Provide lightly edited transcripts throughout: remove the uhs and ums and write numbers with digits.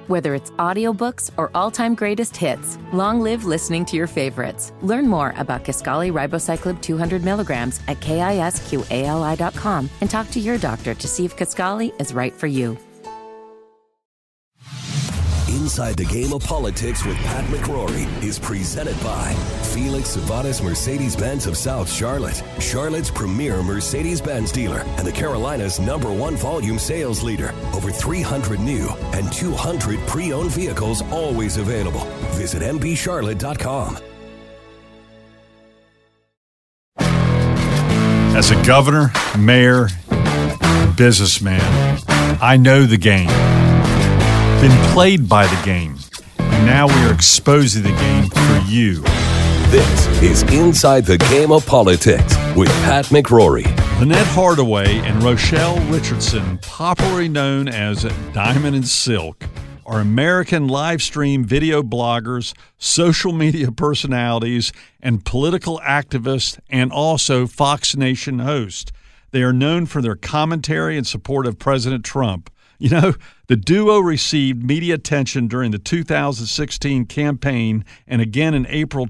Whether it's audiobooks or all-time greatest hits, long live listening to your favorites. Learn more about Kisqali Ribociclib 200 milligrams at KISQALI.com and talk to your doctor to see if Kisqali is right for you. Inside the Game of Politics with Pat McCrory is presented by Felix Sabates Mercedes-Benz of South Charlotte, Charlotte's premier Mercedes-Benz dealer and the Carolinas' #1 volume sales leader. Over 300 new and 200 pre-owned vehicles always available. Visit mbcharlotte.com. As a governor, mayor, businessman, I know the game. Been played by the game. And now we are exposing the game for you. This is Inside the Game of Politics with Pat McCrory. Lynette Hardaway and Rochelle Richardson, popularly known as Diamond and Silk, are American live stream video bloggers, social media personalities, and political activists, and also Fox Nation hosts. They are known for their commentary in support of President Trump. You know, the duo received media attention during the 2016 campaign and again in April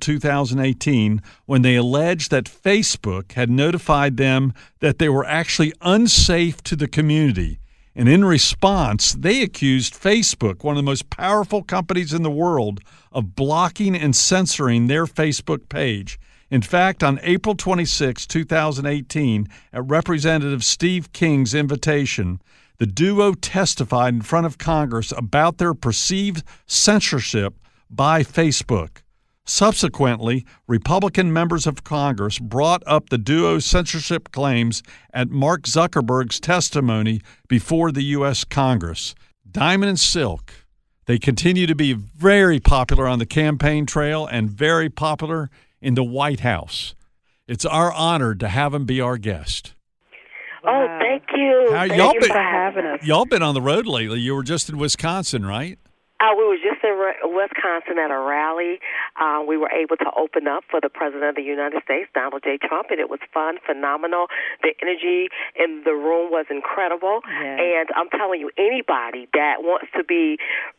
2018 when they alleged that Facebook had notified them that they were actually unsafe to the community. And in response, they accused Facebook, one of the most powerful companies in the world, of blocking and censoring their Facebook page. In fact, on April 26, 2018, at Representative Steve King's invitation, the duo testified in front of Congress about their perceived censorship by Facebook. Subsequently, Republican members of Congress brought up the duo's censorship claims at Mark Zuckerberg's testimony before the U.S. Congress. Diamond and Silk, they continue to be very popular on the campaign trail and very popular in the White House. It's our honor to have them be our guest. Oh, thank you. Thank you for having us. Y'all been on the road lately. You were just in Wisconsin, right? We were just in Wisconsin at a rally. We were able to open up for the President of the United States, Donald J. Trump, and it was fun, phenomenal. The energy in the room was incredible. Yes. And I'm telling you, anybody that wants to be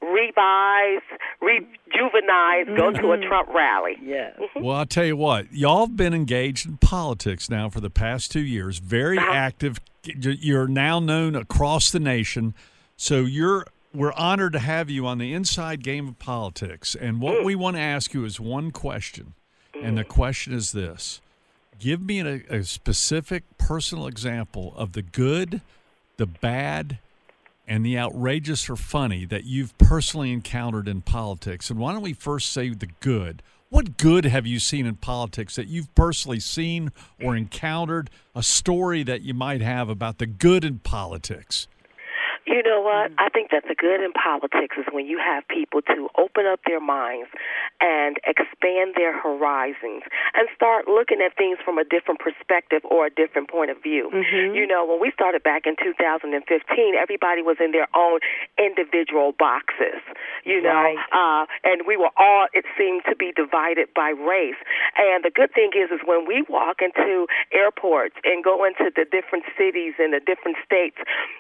revised, rejuvenized, go to a Trump rally. Yes. Well, I'll tell you what, y'all have been engaged in politics now for the past 2 years, very active. You're now known across the nation. So we're honored to have you on the Inside Game of Politics. And what we want to ask you is one question. And the question is this. Give me a specific personal example of the good, the bad, and the outrageous or funny that you've personally encountered in politics. And why don't we first say the good? What good have you seen in politics that you've personally seen or encountered, a story that you might have about the good in politics? You know what? I think that the good in politics is when you have people to open up their minds and expand their horizons and start looking at things from a different perspective or a different point of view. Mm-hmm. You know, when we started back in 2015, everybody was in their own individual boxes, you know, and we were all, it seemed to be divided by race. And the good thing is when we walk into airports and go into the different cities and the different states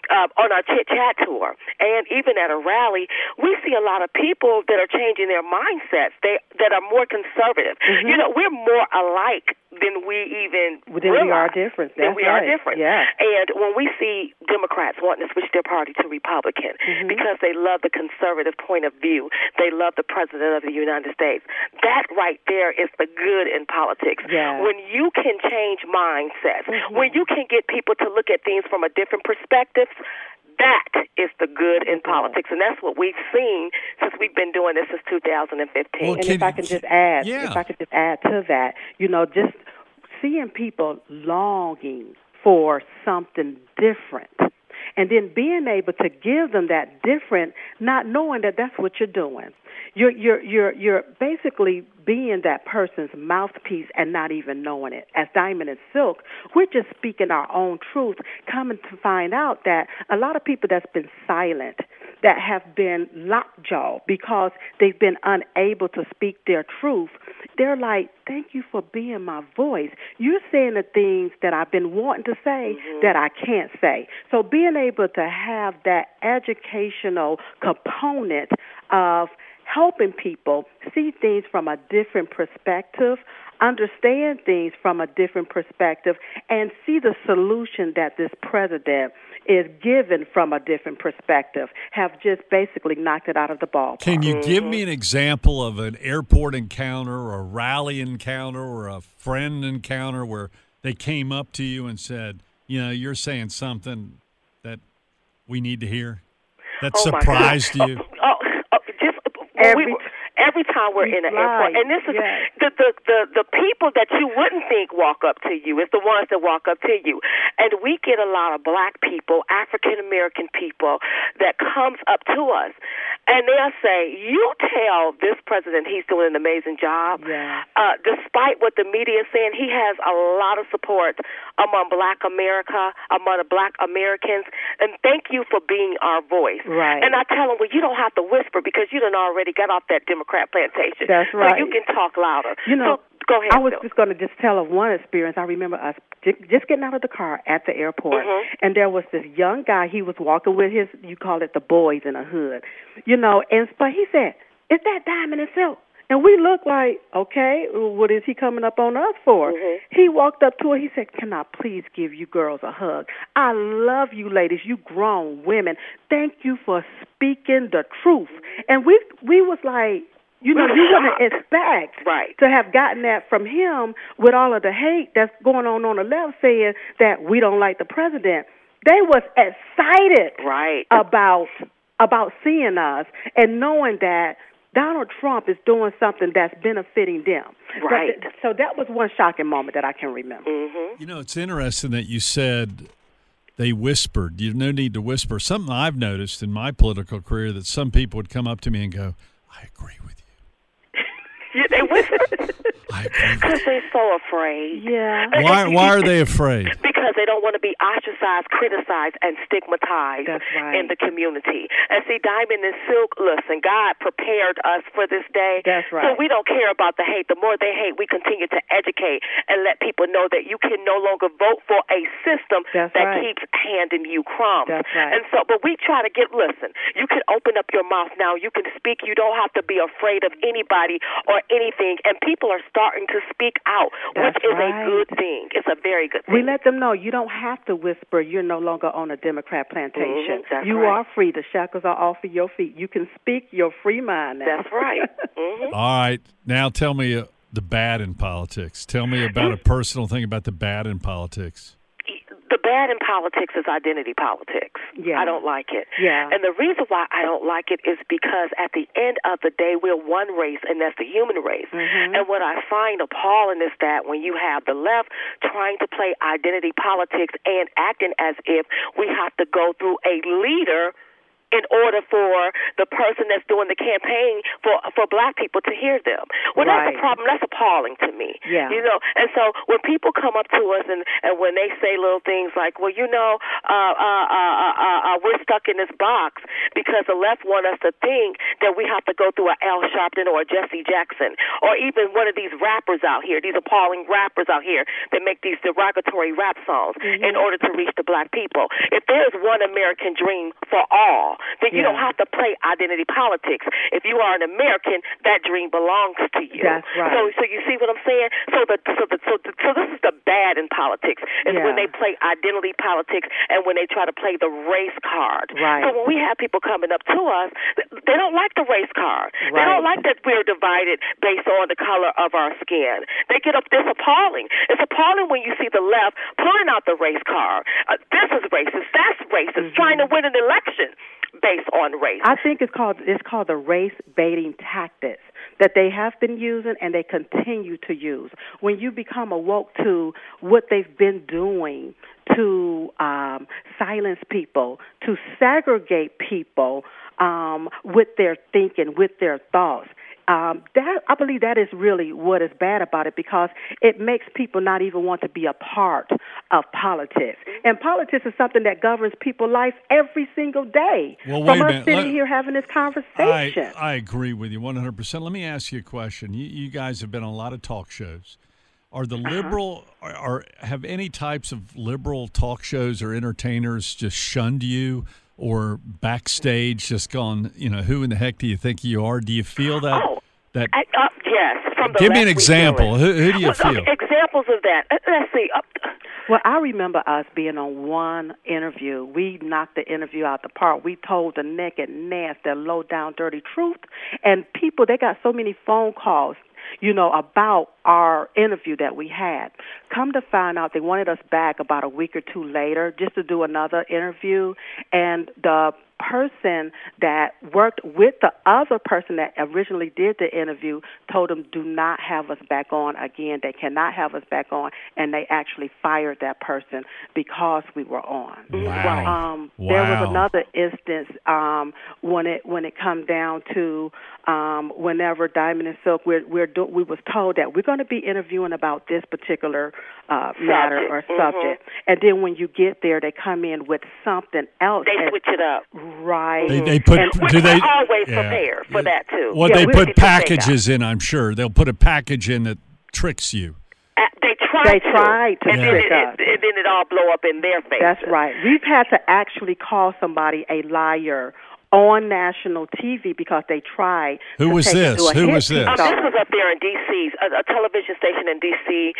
on our chit-chat tour, and even at a rally, we see a lot of people that are changing their mindsets, that are more conservative. Mm-hmm. You know, we're more alike than we even realize. We are different. That's we are different. Yeah. And when we see Democrats wanting to switch their party to Republican because they love the conservative point of view, they love the President of the United States, that right there is the good in politics. Yeah. When you can change mindsets, when you can get people to look at things from a different perspective, that is the good in politics, and that's what we've seen since we've been doing this since 2015. Well, and if I can just add to that, you know, just seeing people longing for something different, and then being able to give them that different, not knowing that that's what you're doing. You're basically being that person's mouthpiece and not even knowing it. As Diamond and Silk, we're just speaking our own truth, coming to find out that a lot of people that's been silent, that have been lockjaw because they've been unable to speak their truth, they're like, thank you for being my voice. You're saying the things that I've been wanting to say that I can't say. So being able to have that educational component of helping people see things from a different perspective, understand things from a different perspective, and see the solution that this president is given from a different perspective, have just basically knocked it out of the ballpark. Can you give me an example of an airport encounter or a rally encounter or a friend encounter where they came up to you and said, you're saying something that we need to hear, that surprised you? Every time we're in an airport, and this is the people that you wouldn't think walk up to you is the ones that walk up to you, and we get a lot of black people, African American people that comes up to us, and they'll say, "You tell this president he's doing an amazing job." Yeah. Despite what the media is saying, he has a lot of support among Black America, among the Black Americans, and thank you for being our voice. Right. And I tell them, well, you don't have to whisper because you done already got off that Democrat plantation. That's right. So you can talk louder. So, go ahead. I was just going to just tell of one experience. I remember us just getting out of the car at the airport, and there was this young guy. He was walking with his, you call it the boys in a hood, but he said, "Is that Diamond and Silk?" And we looked like, okay, what is he coming up on us for? He walked up to her. He said, "Can I please give you girls a hug? I love you ladies, you grown women. Thank you for speaking the truth." And we was like, you wouldn't expect to have gotten that from him with all of the hate that's going on the left saying that we don't like the president. They was excited about seeing us and knowing that Donald Trump is doing something that's benefiting them. Right. So that was one shocking moment that I can remember. It's interesting that you said they whispered. You no need to whisper. Something I've noticed in my political career that some people would come up to me and go, "I agree with you." They whisper? I agree with because they're so afraid. Yeah. Why are they afraid? Because they don't want to be ostracized, criticized, and stigmatized in the community. And see, Diamond and Silk, listen, God prepared us for this day. That's right. So we don't care about the hate. The more they hate, we continue to educate and let people know that you can no longer vote for a system that keeps handing you crumbs. That's right. And so, but we try to listen, you can open up your mouth now. You can speak. You don't have to be afraid of anybody or anything. And people are starting to speak out, which is a good thing. It's a very good thing. We let them know you don't have to whisper. You're no longer on a Democrat plantation. You are free. The shackles are off of your feet. You can speak your free mind now. That's right. All right. Now tell me the bad in politics. Tell me about a personal thing about the bad in politics. The bad in politics is identity politics. Yeah. I don't like it. Yeah. And the reason why I don't like it is because at the end of the day, we're one race, and that's the human race. And what I find appalling is that when you have the left trying to play identity politics and acting as if we have to go through a leader in order for the person that's doing the campaign for black people to hear them. Well, that's a problem. That's appalling to me. Yeah. And so when people come up to us and when they say little things like, well, we're stuck in this box because the left want us to think that we have to go through a Al Sharpton or a Jesse Jackson or even one of these rappers out here, these appalling rappers out here that make these derogatory rap songs in order to reach the black people. If there's one American dream for all, then you don't have to play identity politics. If you are an American, that dream belongs to you. That's right. So you see what I'm saying? So this is the bad in politics is when they play identity politics and when they try to play the race card. Right. So when we have people coming up to us, they don't like the race card. They don't like that we're divided based on the color of our skin. They get up. It's appalling. It's appalling when you see the left pulling out the race card. This is racist. That's racist. Trying to win an election based on race. I think it's called the race baiting tactics that they have been using and they continue to use. When you become awoke to what they've been doing to silence people, to segregate people with their thinking, with their thoughts, that I believe that is really what is bad about it, because it makes people not even want to be a part of politics. And politics is something that governs people's life every single day. Well, From us sitting here having this conversation. I agree with you 100%. Let me ask you a question. You guys have been on a lot of talk shows. Are the liberal, have any types of liberal talk shows or entertainers just shunned you, or backstage just gone, who in the heck do you think you are? Do you feel that? Yes. From the Give me an example. Who do you feel? Examples of that. Let's see. Well, I remember us being on one interview. We knocked the interview out the park. We told the naked, nasty, low-down, dirty truth. And people, they got so many phone calls, about our interview that we had. Come to find out, they wanted us back about a week or two later just to do another interview. And the person that worked with the other person that originally did the interview told them, do not have us back on again. They cannot have us back on. And they actually fired that person because we were on. Wow. There was another instance when it come down to whenever Diamond and Silk, we was told that we're going to be interviewing about this particular matter or subject. And then when you get there, they come in with something else. They switch it up. Right. They put. We're always prepared for that too. Well, they put packages in. I'm sure they'll put a package in that tricks you. They tried to trick us. And then it all blow up in their face. That's right. We've had to actually call somebody a liar on national TV because they tried. Who was this? Who was this? This was up there in D.C., a television station in D.C.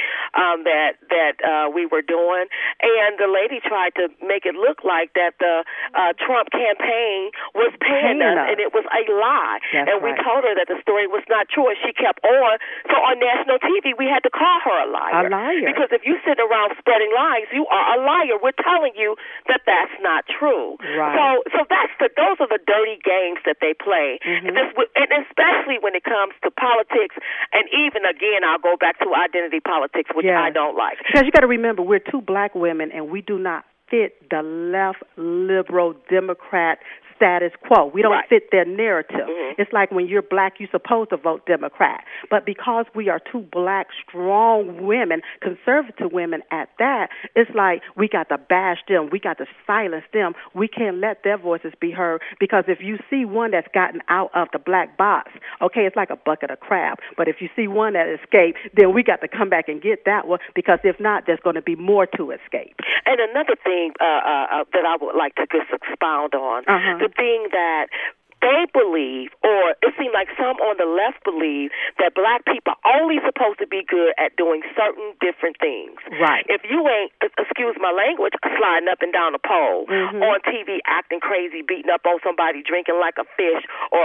that we were doing, and the lady tried to make it look like that the Trump campaign was paying us, and it was a lie. That's we told her that the story was not true, and she kept on. So on national TV, we had to call her a liar. Because if you sit around spreading lies, you are a liar. We're telling you that that's not true. Right. So those are the dirty games that they play, and especially when it comes to politics, and even again, I'll go back to identity politics, which I don't like. Because you got to remember, we're two black women, and we do not fit the left, liberal, Democrat status quo. We don't fit their narrative. It's like when you're black, you're supposed to vote Democrat. But because we are two black, strong women, conservative women at that, it's like we got to bash them. We got to silence them. We can't let their voices be heard, because if you see one that's gotten out of the black box, okay, it's like a bucket of crab. But if you see one that escaped, then we got to come back and get that one, because if not, there's going to be more to escape. And another thing that I would like to just expound on, the thing that they believe, or it seems like some on the left believe, that black people are only supposed to be good at doing certain different things. Right. If you ain't, excuse my language, sliding up and down a pole, on TV acting crazy, beating up on somebody, drinking like a fish,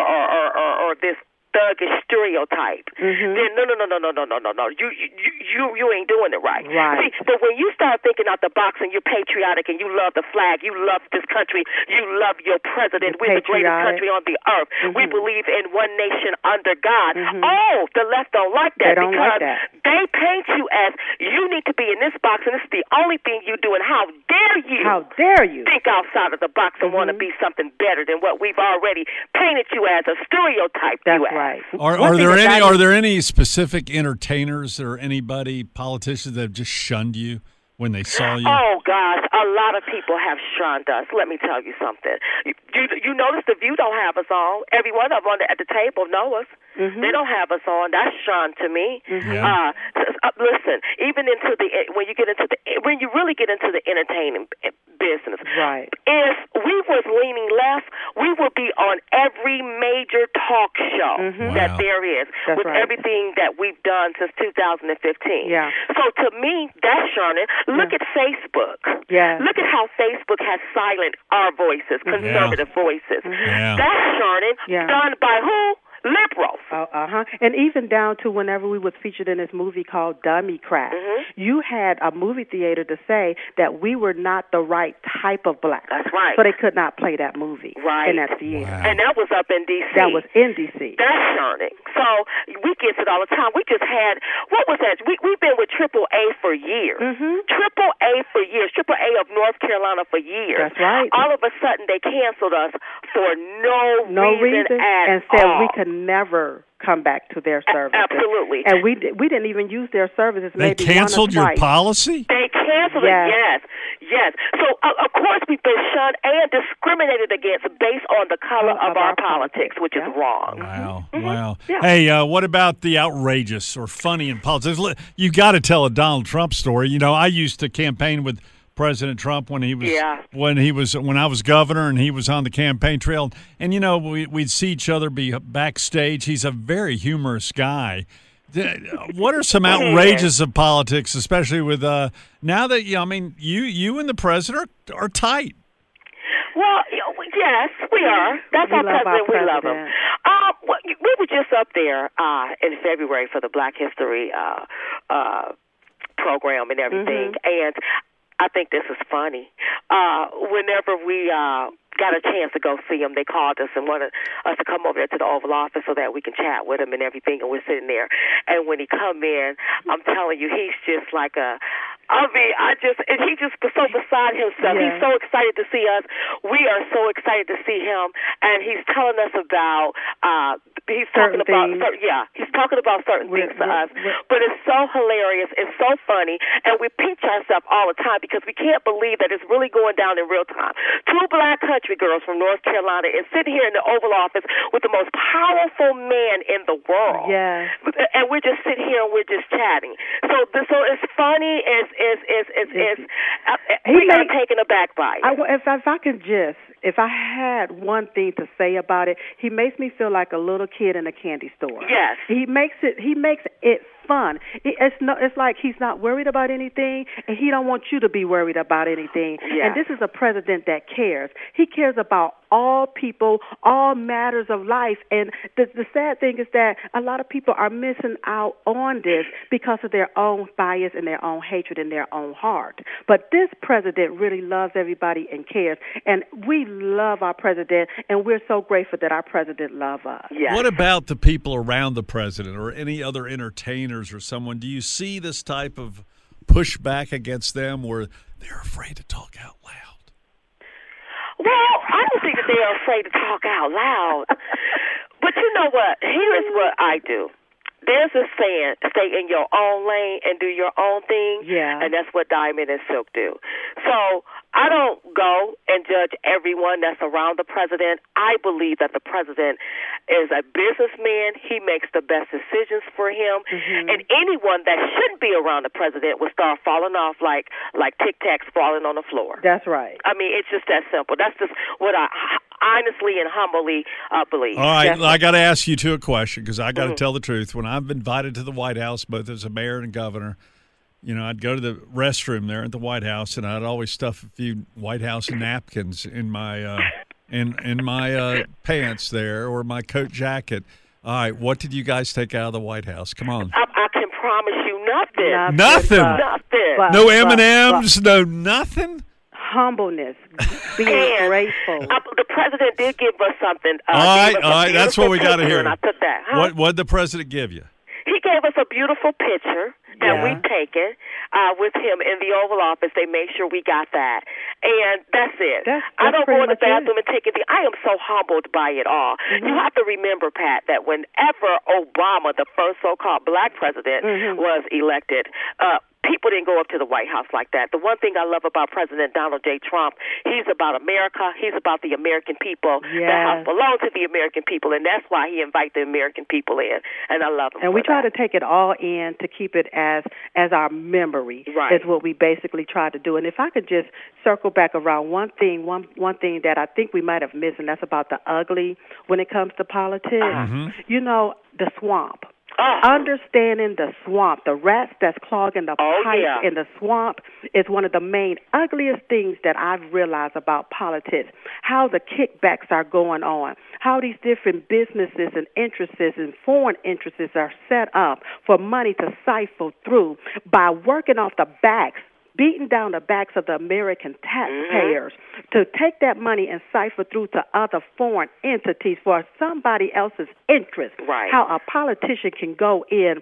or this thuggish stereotype, then no. You ain't doing it right. Right. See, but when you start thinking out the box and you're patriotic and you love the flag, you love this country, you love your president, we're the greatest country on the earth. We believe in one nation under God. Oh, the left don't like that, because they paint you as you need to be in this box and this is the only thing you do, and how dare you? How dare you think outside of the box and want to be something better than what we've already painted you as, a stereotype. That's right. Are there any specific entertainers or anybody, politicians, that have just shunned you when they saw you? Oh, gosh, a lot of people have shunned us. Let me tell you something. You notice The View don't have us on. Every one of them at the table know us. They don't have us on. That's shunned to me. Listen, even when you really get into the entertainment business, if we was leaning left, we would be on every major talk show that there is, with everything that we've done since 2015. So to me, that's shunning. Look at Facebook. Look at how Facebook has silenced our voices, conservative voices. That's shunning. Done by who? Liberals. And even down to whenever we was featured in this movie called Dummy Crack, you had a movie theater to say that we were not the right type of black. That's right. So they could not play that movie in that theater. Wow. And that was up in D.C. That was in D.C. That's shunning. So we get it all the time. We just had, what was that? We've been with AAA for years. AAA for years. AAA of North Carolina for years. That's right. All of a sudden they canceled us for no reason at and said all. we could never come back to their services. Absolutely. And we didn't even use their services. They maybe canceled one or your twice. policy? They canceled it, yes. So, of course, we've been shunned and discriminated against based on the color of our politics, which is wrong. Wow, Mm-hmm. wow. Yeah. Hey, what about the outrageous or funny in politics? You got to tell a Donald Trump story. You know, I used to campaign with President Trump when I was governor and he was on the campaign trail. And, you know, we'd see each other be backstage. He's a very humorous guy. What are some outrageous of politics, especially with now that, you and the president are tight? Well, yes, we are. That's our president. We love him. We were just up there in February for the Black History program and everything, and I think this is funny. Whenever we got a chance to go see him, they called us and wanted us to come over there to the Oval Office so that we can chat with him and everything, and we're sitting there. And when he come in, I'm telling you, he's just like and he just was so beside himself. Yeah. He's so excited to see us. We are so excited to see him, and he's telling us about he's talking about certain things to us. But it's so hilarious. It's so funny, and we pinch ourselves all the time because we can't believe that it's really going down in real time. Two black country girls from North Carolina is sitting here in the Oval Office with the most powerful man in the world. Yeah. And we're just sitting here and we're just chatting. So it's funny. We got taken aback by it. If I had one thing to say about it, he makes me feel like a little kid in a candy store. Yes. He makes it fun. It's like he's not worried about anything, and he don't want you to be worried about anything. Yeah. And this is a president that cares. He cares about all people, all matters of life. And the sad thing is that a lot of people are missing out on this because of their own bias and their own hatred in their own heart. But this president really loves everybody and cares. And we love our president, and we're so grateful that our president loves us. Yes. What about the people around the president or any other entertainers or someone? Do you see this type of pushback against them where they're afraid to talk out loud? Well, I don't think that they are afraid to talk out loud. But you know what? Here's what I do. There's a saying, stay in your own lane and do your own thing. Yeah. And that's what Diamond and Silk do. So I don't go and judge everyone that's around the president. I believe that the president is a businessman. He makes the best decisions for him. Mm-hmm. And anyone that shouldn't be around the president will start falling off like Tic Tacs falling on the floor. That's right. I mean, it's just that simple. That's just what I honestly and humbly believe. All right, I got to ask you a question because I got to tell the truth. When I'm invited to the White House, both as a mayor and governor, I'd go to the restroom there at the White House, and I'd always stuff a few White House napkins in my in my pants there or my coat jacket. All right, what did you guys take out of the White House? Come on. I can promise you nothing. Nothing. No M&Ms. No nothing. Humbleness, being grateful. The president did give us something. All right, that's what we got to hear. And I took that. Huh? What did the president give you? He gave us a beautiful picture that we've taken with him in the Oval Office. They made sure we got that. And that's it. I don't go in the bathroom and take anything. I am so humbled by it all. Mm-hmm. You have to remember, Pat, that whenever Obama, the first so-called black president, was elected, people didn't go up to the White House like that. The one thing I love about President Donald J. Trump, he's about America. He's about the American people. Yes. That house belongs to the American people, and that's why he invites the American people in. And I love him. And we try to take it all in to keep it as our memory. Right. Is what we basically try to do. And if I could just circle back around one thing that I think we might have missed, and that's about the ugly when it comes to politics. The swamp. Understanding the swamp, the rats that's clogging the pipes in the swamp is one of the main ugliest things that I've realized about politics. How the kickbacks are going on, how these different businesses and interests and foreign interests are set up for money to siphon through by working off the backs, beating down the backs of the American taxpayers to take that money and siphon through to other foreign entities for somebody else's interest. Right. How a politician can go in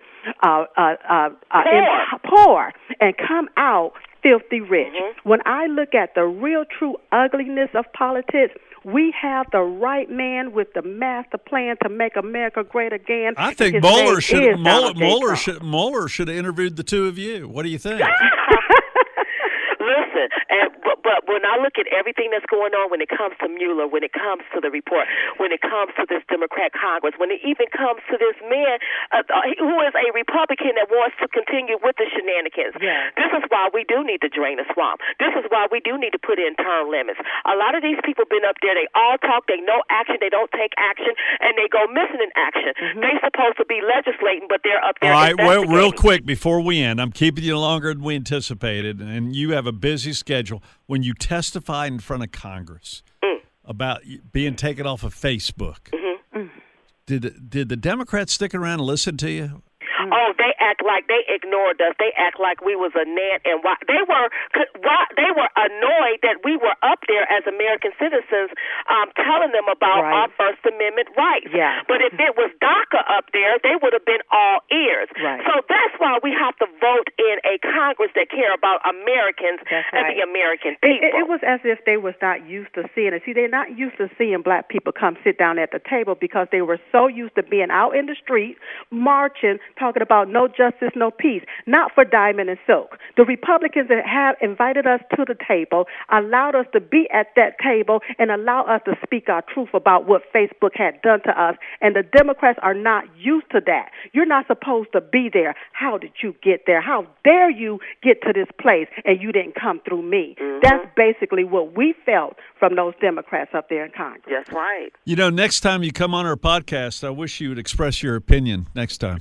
poor and come out filthy rich. Mm-hmm. When I look at the real true ugliness of politics, we have the right man with the master plan to make America great again. I think Mueller should have interviewed the two of you. What do you think? Listen, but when I look at everything that's going on when it comes to Mueller, when it comes to the report, when it comes to this Democrat Congress, when it even comes to this man who is a Republican that wants to continue with the shenanigans, this is why we do need to drain the swamp. This is why we do need to put in term limits. A lot of these people been up there, they all talk, they know action, they don't take action, and they go missing in action. They're supposed to be legislating, but they're up there. All right, well, real quick before we end, I'm keeping you longer than we anticipated, and you have a busy schedule. When you testify in front of Congress about being taken off of Facebook, did the Democrats stick around and listen to you? Oh, they act like they ignored us. They act like we was a gnat, and they were annoyed that we were up there as American citizens, telling them about our First Amendment rights. Yeah. But if it was DACA up there, they would have been all ears. Right. So that's why we have to vote in a Congress that care about Americans and the American people. It was as if they was not used to seeing it. See, they're not used to seeing black people come sit down at the table because they were so used to being out in the street, marching, talking about no justice, no peace, not for Diamond and Silk. The Republicans that have invited us to the table, allowed us to be at that table, and allow us to speak our truth about what Facebook had done to us. And the Democrats are not used to that. You're not supposed to be there. How did you get there? How dare you get to this place and you didn't come through me? That's basically what we felt from those Democrats up there in Congress. That's right. You know, next time you come on our podcast, I wish you would express your opinion next time.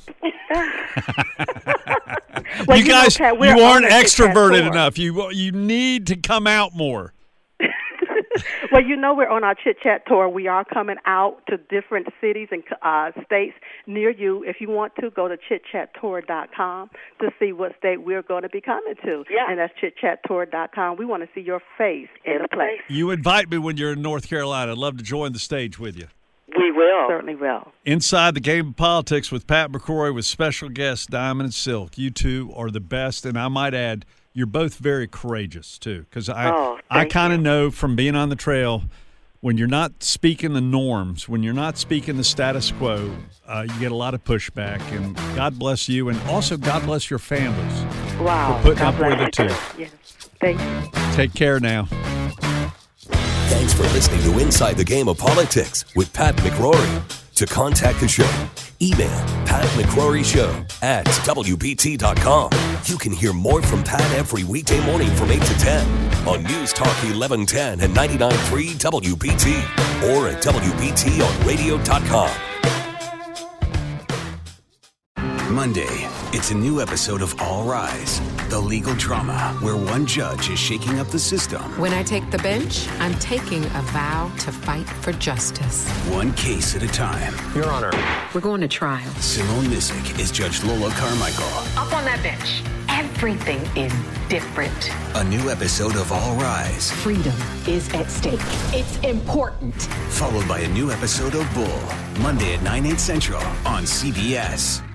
Well, you guys, you aren't extroverted enough. You need to come out more. Well, you know, we're on our Chit Chat tour. We are coming out to different cities and states near you. If you want to, go to chitchattour.com to see what state we're going to be coming to. Yeah. And that's chitchattour.com. We want to see your face in the place. You invite me when you're in North Carolina. I'd love to join the stage with you. We will. Certainly will. Inside the Game of Politics with Pat McCrory with special guest Diamond and Silk. You two are the best, and I might add, you're both very courageous, too, because I kind of know from being on the trail, when you're not speaking the norms, when you're not speaking the status quo, you get a lot of pushback, and God bless you, and also God bless your families for putting up with it, too. Yes. Thank you. Take care now. Thanks for listening to Inside the Game of Politics with Pat McCrory. To contact the show, email patmccroryshow@wbt.com. You can hear more from Pat every weekday morning from 8 to 10 on News Talk 1110 and 99.3 WBT or at WBTonradio.com. Monday, it's a new episode of All Rise, the legal drama where one judge is shaking up the system. When I take the bench, I'm taking a vow to fight for justice. One case at a time. Your Honor. We're going to trial. Simone Missick is Judge Lola Carmichael. Up on that bench. Everything is different. A new episode of All Rise. Freedom is at stake. It's important. Followed by a new episode of Bull, Monday at 9, 8 Central on CBS.